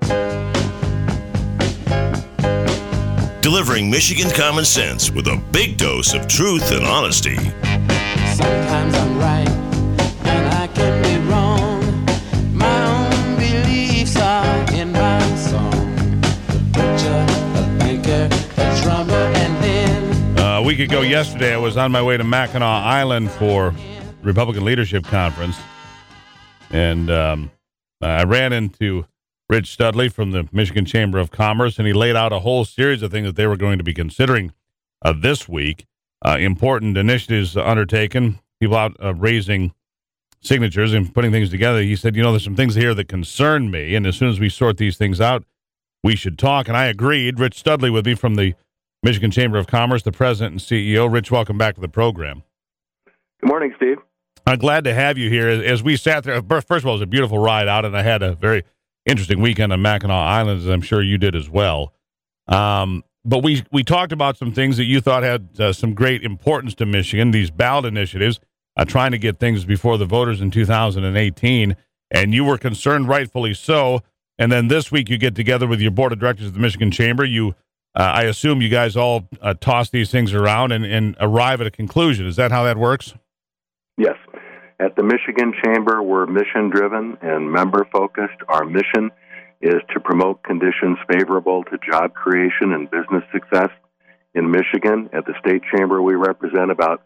Delivering Michigan common sense with a big dose of truth and honesty. Sometimes I'm right and I can be wrong. My own beliefs are in my song. The preacher, the banker, the drummer, and then a week ago yesterday, I was on my way to Mackinac Island for Republican Leadership Conference, and I ran into Rich Studley from the Michigan Chamber of Commerce, and he laid out a whole series of things that they were going to be considering this week. Important initiatives undertaken, people out raising signatures and putting things together. He said, there's some things here that concern me, and as soon as we sort these things out, we should talk. And I agreed. Rich Studley with me from the Michigan Chamber of Commerce, the president and CEO. Rich, welcome back to the program. Good morning, Steve. I'm glad to have you here. As we sat there, first of all, it was a beautiful ride out, and I had a very interesting weekend on Mackinac Island, as I'm sure you did as well. But we talked about some things that you thought had some great importance to Michigan, these ballot initiatives, trying to get things before the voters in 2018, and you were concerned, rightfully so. And then this week you get together with your board of directors of the Michigan Chamber. I assume you guys all toss these things around and arrive at a conclusion. Is that how that works? Yes. At the Michigan Chamber, we're mission-driven and member-focused. Our mission is to promote conditions favorable to job creation and business success in Michigan. At the State Chamber, we represent about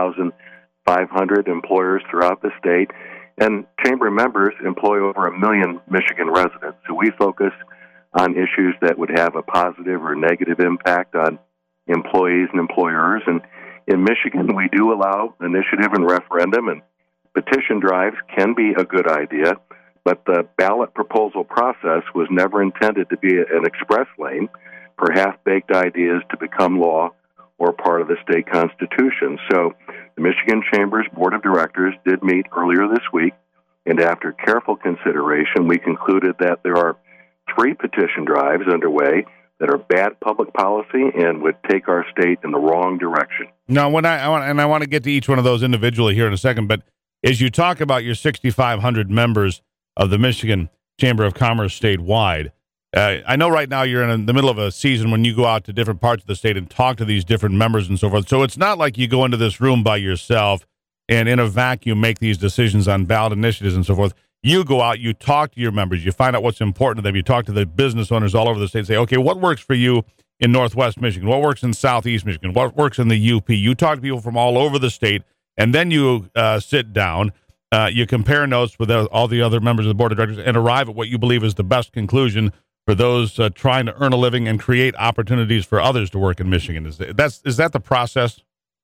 6,500 employers throughout the state, and Chamber members employ over 1 million Michigan residents. So we focus on issues that would have a positive or negative impact on employees and employers. And in Michigan, we do allow initiative and referendum, and petition drives can be a good idea, but the ballot proposal process was never intended to be an express lane for half-baked ideas to become law or part of the state constitution. So the Michigan Chamber's Board of Directors did meet earlier this week, and after careful consideration, we concluded that there are 3 petition drives underway that are bad public policy and would take our state in the wrong direction. Now, I want to get to each one of those individually here in a second, but as you talk about your 6,500 members of the Michigan Chamber of Commerce statewide, I know right now you're in the middle of a season when you go out to different parts of the state and talk to these different members and so forth. So it's not like you go into this room by yourself and in a vacuum make these decisions on ballot initiatives and so forth. You go out, you talk to your members, you find out what's important to them, you talk to the business owners all over the state and say, okay, what works for you in Northwest Michigan? What works in Southeast Michigan? What works in the UP? You talk to people from all over the state, and then you sit down, you compare notes with all the other members of the board of directors and arrive at what you believe is the best conclusion for those trying to earn a living and create opportunities for others to work in Michigan. Is that the process?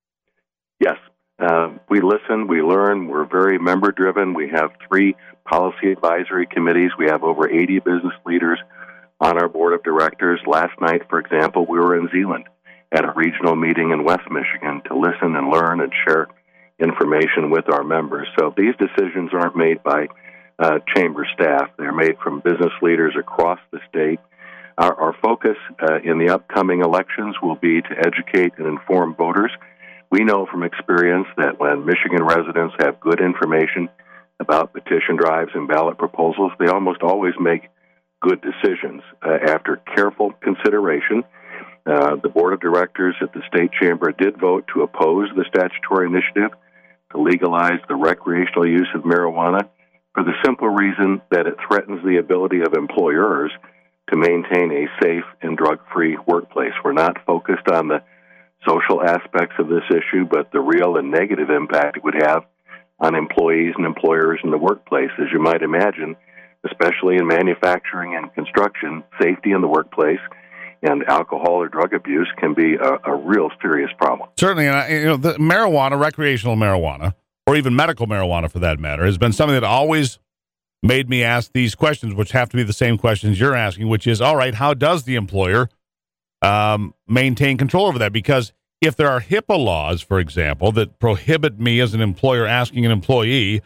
Yes. We listen, we learn, we're very member-driven. We have 3 policy advisory committees. We have over 80 business leaders on our board of directors. Last night, for example, we were in Zeeland at a regional meeting in West Michigan to listen and learn and share information with our members. So these decisions aren't made by chamber staff. They're made from business leaders across the state. Our focus in the upcoming elections will be to educate and inform voters. We know from experience that when Michigan residents have good information about petition drives and ballot proposals, they almost always make good decisions. After careful consideration, the board of directors at the state chamber did vote to oppose the statutory initiative to legalize the recreational use of marijuana for the simple reason that it threatens the ability of employers to maintain a safe and drug-free workplace. We're not focused on the social aspects of this issue, but the real and negative impact it would have on employees and employers in the workplace. As you might imagine, especially in manufacturing and construction, safety in the workplace and alcohol or drug abuse can be a real serious problem. Certainly, and the marijuana, recreational marijuana, or even medical marijuana for that matter, has been something that always made me ask these questions, which have to be the same questions you're asking, which is, all right, how does the employer maintain control over that? Because if there are HIPAA laws, for example, that prohibit me as an employer asking an employee,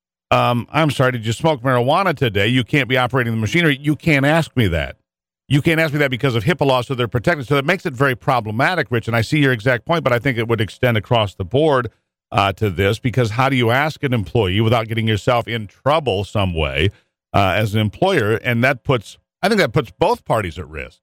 I'm sorry, did you smoke marijuana today? You can't be operating the machinery. You can't ask me that. You can't ask me that because of HIPAA laws, so they're protected. So that makes it very problematic, Rich, and I see your exact point, but I think it would extend across the board to this, because how do you ask an employee without getting yourself in trouble some way as an employer? And that puts I think that puts both parties at risk.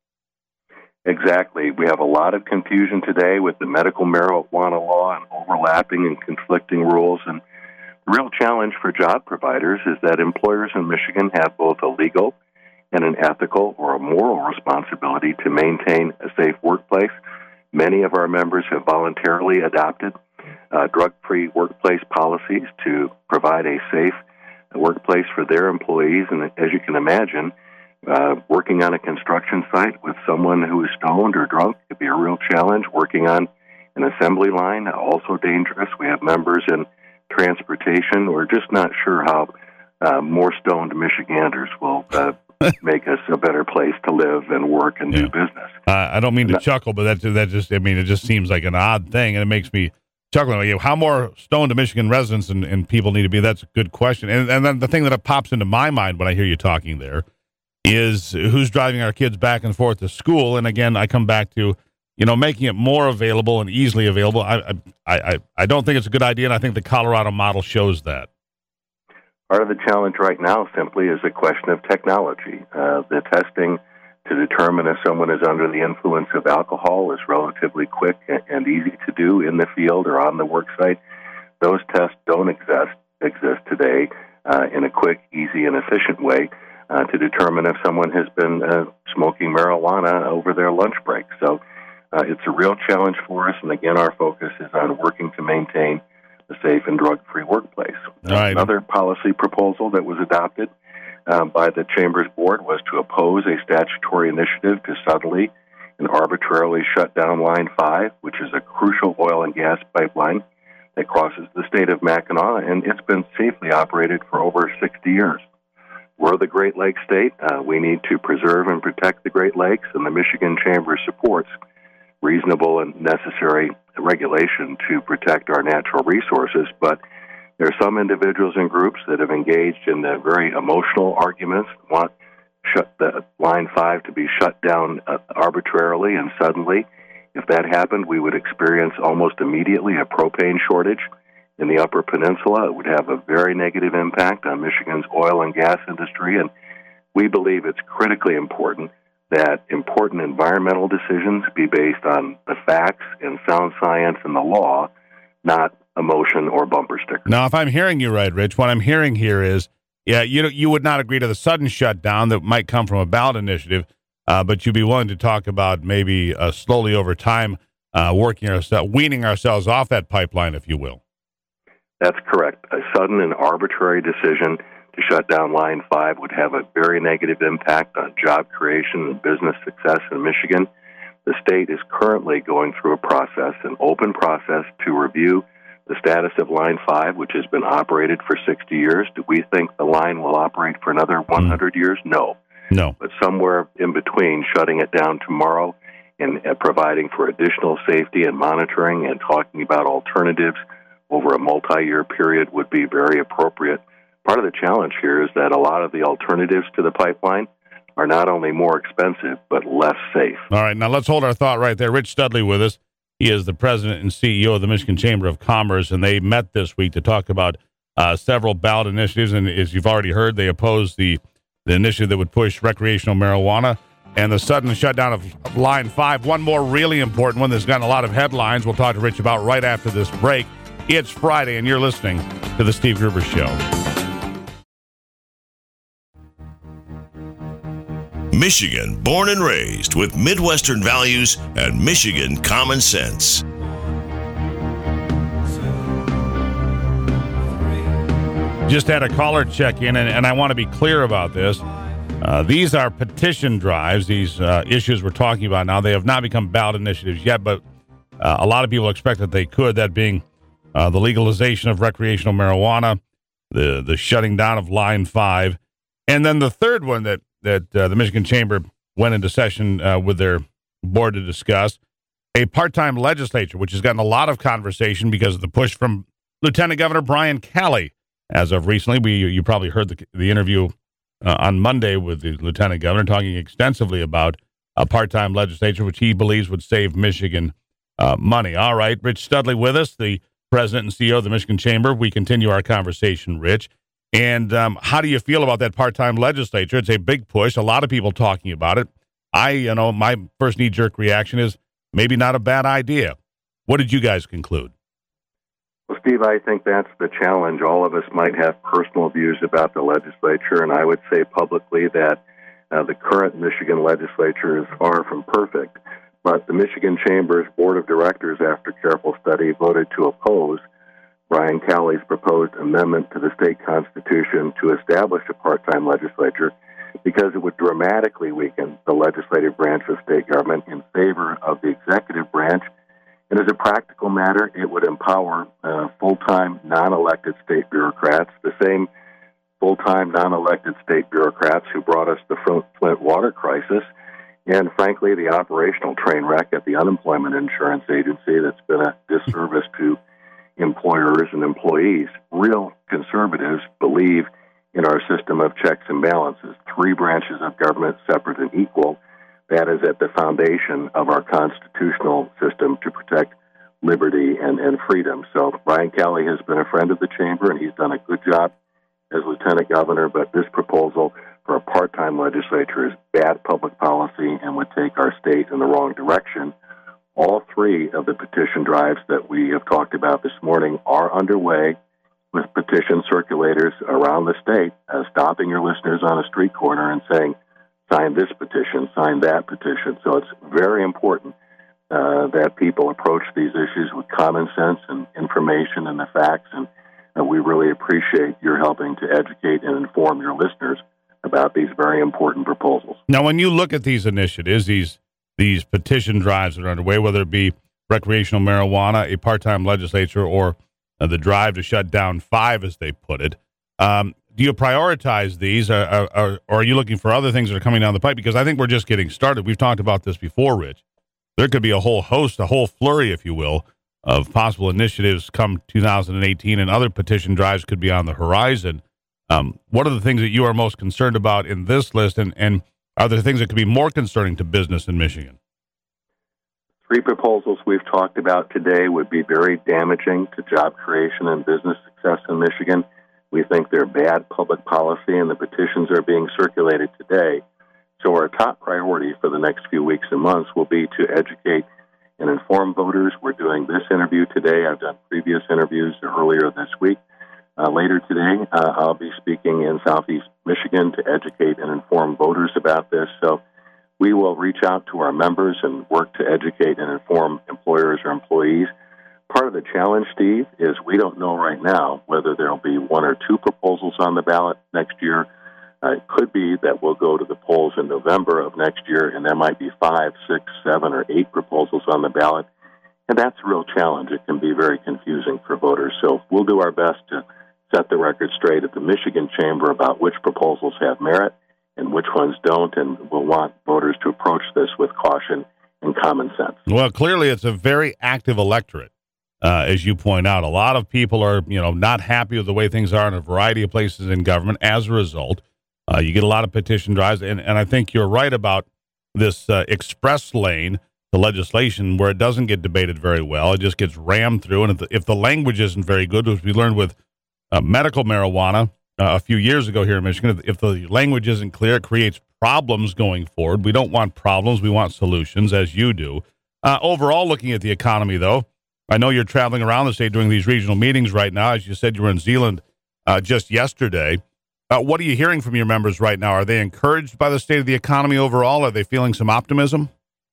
Exactly. We have a lot of confusion today with the medical marijuana law and overlapping and conflicting rules. And the real challenge for job providers is that employers in Michigan have both a legal and an ethical or a moral responsibility to maintain a safe workplace. Many of our members have voluntarily adopted drug-free workplace policies to provide a safe workplace for their employees. And as you can imagine, working on a construction site with someone who is stoned or drunk could be a real challenge. Working on an assembly line, also dangerous. We have members in transportation. We're just not sure how more stoned Michiganders will make us a better place to live and work and do business. I don't mean to chuckle, but that just, I mean, it just seems like an odd thing, and it makes me chuckle. How more stoned do Michigan residents and people need to be? That's a good question. And then the thing that pops into my mind when I hear you talking there is who's driving our kids back and forth to school. And again, I come back to, making it more available and easily available. I don't think it's a good idea, and I think the Colorado model shows that. Part of the challenge right now simply is a question of technology. The testing to determine if someone is under the influence of alcohol is relatively quick and easy to do in the field or on the work site. Those tests don't exist today in a quick, easy, and efficient way to determine if someone has been smoking marijuana over their lunch break. So it's a real challenge for us, and again, our focus is on working to maintain a safe and drug-free workplace. Right. Another policy proposal that was adopted by the Chamber's board was to oppose a statutory initiative to suddenly and arbitrarily shut down Line 5, which is a crucial oil and gas pipeline that crosses the state of Mackinac, and it's been safely operated for over 60 years. We're the Great Lakes state. We need to preserve and protect the Great Lakes, and the Michigan Chamber supports reasonable and necessary regulation to protect our natural resources. But there are some individuals and groups that have engaged in the very emotional arguments, want the Line 5 to be shut down arbitrarily and suddenly. If that happened, we would experience almost immediately a propane shortage in the Upper Peninsula. It would have a very negative impact on Michigan's oil and gas industry, and we believe it's critically important that important environmental decisions be based on the facts and sound science and the law, not emotion or bumper stickers. Now, if I'm hearing you right, Rich, what I'm hearing here is, you would not agree to the sudden shutdown that might come from a ballot initiative, but you'd be willing to talk about maybe slowly over time weaning ourselves off that pipeline, if you will. That's correct. A sudden and arbitrary decision to shut down Line 5 would have a very negative impact on job creation and business success in Michigan. The state is currently going through a process, an open process, to review the status of Line 5, which has been operated for 60 years. Do we think the line will operate for another 100 years? No. But somewhere in between shutting it down tomorrow and providing for additional safety and monitoring and talking about alternatives over a multi-year period would be very appropriate. Part of the challenge here is that a lot of the alternatives to the pipeline are not only more expensive, but less safe. All right, now let's hold our thought right there. Rich Studley with us. He is the president and CEO of the Michigan Chamber of Commerce, and they met this week to talk about several ballot initiatives. And as you've already heard, they opposed the initiative that would push recreational marijuana and the sudden shutdown of Line 5. One more really important one that's gotten a lot of headlines we'll talk to Rich about right after this break. It's Friday, and you're listening to The Steve Gruber Show. Michigan, born and raised with Midwestern values and Michigan common sense. Just had a caller check in, and I want to be clear about this. These are petition drives, these issues we're talking about now. They have not become ballot initiatives yet, but a lot of people expect that they could, that being the legalization of recreational marijuana, the shutting down of Line 5, and then the third one that the Michigan Chamber went into session with their board to discuss, a part-time legislature, which has gotten a lot of conversation because of the push from Lieutenant Governor Brian Calley. As of recently, you probably heard the interview on Monday with the Lieutenant Governor talking extensively about a part-time legislature, which he believes would save Michigan money. All right, Rich Studley with us, the president and CEO of the Michigan Chamber. We continue our conversation, Rich. And how do you feel about that part-time legislature? It's a big push. A lot of people talking about it. My first knee-jerk reaction is maybe not a bad idea. What did you guys conclude? Well, Steve, I think that's the challenge. All of us might have personal views about the legislature, and I would say publicly that the current Michigan legislature is far from perfect. But the Michigan Chamber's Board of Directors, after careful study, voted to oppose Brian Calley's proposed amendment to the state constitution to establish a part-time legislature because it would dramatically weaken the legislative branch of state government in favor of the executive branch. And as a practical matter, it would empower full-time, non-elected state bureaucrats, the same full-time, non-elected state bureaucrats who brought us the Flint water crisis, and frankly, the operational train wreck at the Unemployment Insurance Agency that's been a disservice to employers and employees. Real conservatives believe in our system of checks and balances, 3 branches of government separate and equal. That is at the foundation of our constitutional system to protect liberty and freedom. So Brian Calley has been a friend of the chamber, and he's done a good job as lieutenant governor, but this proposal for a part-time legislature is bad public policy and would take our state in the wrong direction. All 3 of the petition drives that we have talked about this morning are underway with petition circulators around the state, stopping your listeners on a street corner and saying, sign this petition, sign that petition. So it's very important that people approach these issues with common sense and information and the facts, and we really appreciate your helping to educate and inform your listeners about these very important proposals. Now, when you look at these initiatives, these petition drives that are underway, whether it be recreational marijuana, a part-time legislature, or the drive to shut down 5, as they put it, do you prioritize these, or are you looking for other things that are coming down the pipe? Because I think we're just getting started. We've talked about this before, Rich. There could be a whole host, a whole flurry, if you will, of possible initiatives come 2018, and other petition drives could be on the horizon. What are the things that you are most concerned about in this list, and are there things that could be more concerning to business in Michigan? 3 proposals we've talked about today would be very damaging to job creation and business success in Michigan. We think they're bad public policy, and the petitions are being circulated today. So our top priority for the next few weeks and months will be to educate and inform voters. We're doing this interview today. I've done previous interviews earlier this week. Later today, I'll be speaking in Southeast Michigan to educate and inform voters about this. So we will reach out to our members and work to educate and inform employers or employees. Part of the challenge, Steve, is we don't know right now whether there will be 1 or 2 proposals on the ballot next year. It could be that we'll go to the polls in November of next year, and there might be 5, 6, 7, or 8 proposals on the ballot. And that's a real challenge. It can be very confusing for voters. So we'll do our best to set the record straight at the Michigan Chamber about which proposals have merit and which ones don't, and we'll want voters to approach this with caution and common sense. Well, clearly it's a very active electorate, as you point out. A lot of people are, not happy with the way things are in a variety of places in government. As a result, you get a lot of petition drives, and I think you're right about this express lane, the legislation, where it doesn't get debated very well. It just gets rammed through, and if the language isn't very good, as we learned with medical marijuana a few years ago here in Michigan, if the language isn't clear, it creates problems going forward. We don't want problems. We want solutions, as you do. Overall, looking at the economy, though, I know you're traveling around the state doing these regional meetings right now. As you said, you were in Zeeland just yesterday. What are you hearing from your members right now? Are they encouraged by the state of the economy overall? Are they feeling some optimism?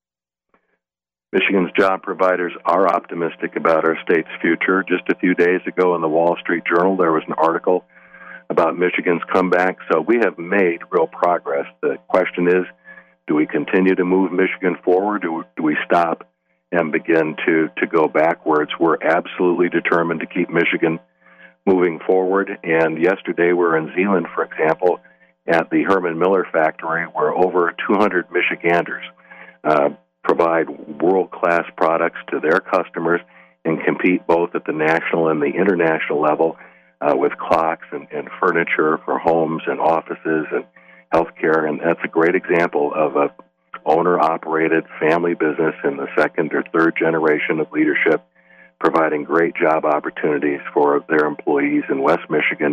Michigan's job providers are optimistic about our state's future. Just a few days ago in the Wall Street Journal, there was an article about Michigan's comeback. So we have made real progress. The question is, do we continue to move Michigan forward, or do we stop and begin to go backwards? We're absolutely determined to keep Michigan moving forward. And yesterday we were in Zeeland, for example, at the Herman Miller factory, where over 200 Michiganders provide world-class products to their customers and compete both at the national and the international level with clocks and furniture for homes and offices and healthcare. And that's a great example of a owner-operated family business in the second or third generation of leadership, providing great job opportunities for their employees in West Michigan.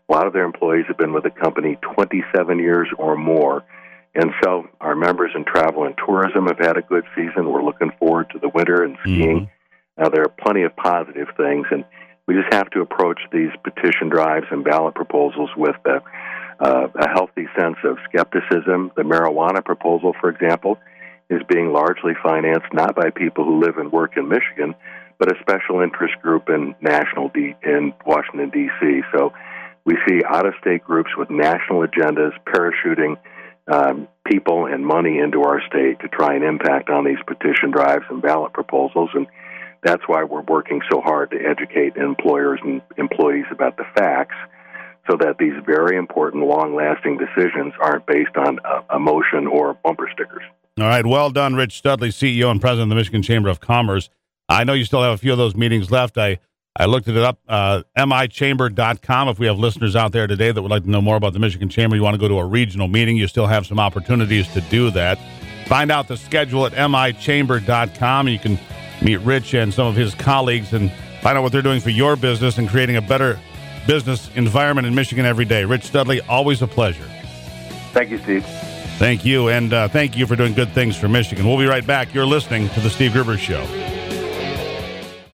A lot of their employees have been with the company 27 years or more. And so our members in travel and tourism have had a good season. We're looking forward to the winter and skiing. Now, there are plenty of positive things, and we just have to approach these petition drives and ballot proposals with a healthy sense of skepticism. The marijuana proposal, for example, is being largely financed not by people who live and work in Michigan, but a special interest group in Washington, D.C. So we see out-of-state groups with national agendas parachuting people and money into our state to try and impact on these petition drives and ballot proposals, and that's why we're working so hard to educate employers and employees about the facts so that these very important, long-lasting decisions aren't based on emotion or bumper stickers. All right. Well done, Rich Studley, CEO and President of the Michigan Chamber of Commerce. I know you still have a few of those meetings left. I looked it up, michamber.com. If we have listeners out there today that would like to know more about the Michigan Chamber, you want to go to a regional meeting, you still have some opportunities to do that. Find out the schedule at michamber.com. You can meet Rich and some of his colleagues and find out what they're doing for your business and creating a better business environment in Michigan every day. Rich Studley, always a pleasure. Thank you, Steve. Thank you, and thank you for doing good things for Michigan. We'll be right back. You're listening to The Steve Gerber Show.